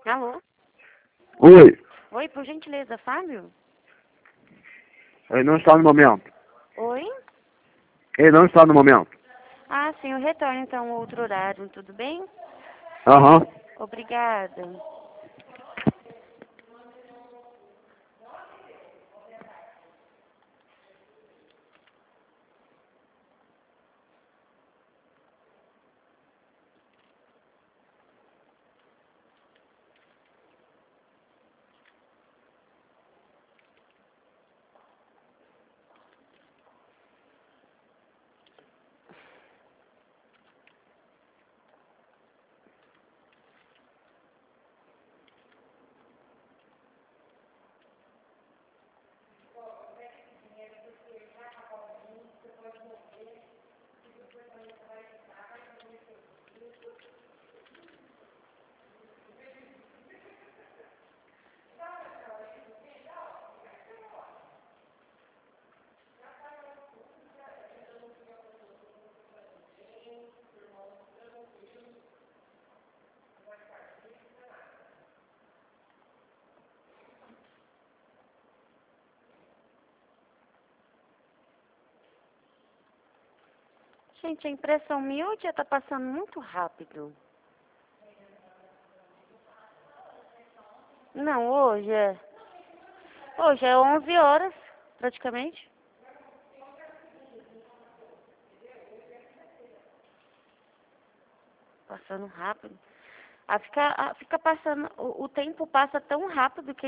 Alô? Oi, Oi, por gentileza, Fábio? ele não está no momento. Oi? Ele não está no momento. Ah, sim, eu retorno então outro horário, tudo bem? Aham. Obrigada. Gente, a impressão minha hoje tá passando muito rápido. Não, hoje é. Hoje é 11 horas, praticamente. Passando rápido. Fica passando, o tempo passa tão rápido que